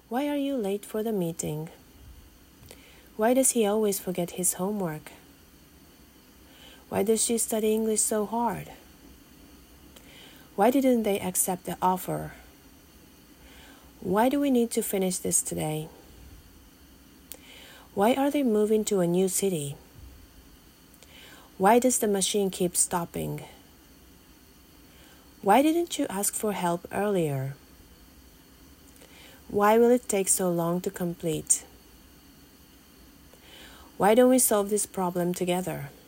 Why are you late for the meeting? Why does he always forget his homework? Why does she study English so hard? Why didn't they accept the offer? Why do we need to finish this today? Why are they moving to a new city? Why does the machine keep stopping? Why didn't you ask for help earlier? Why will it take so long to complete? Why don't we solve this problem together?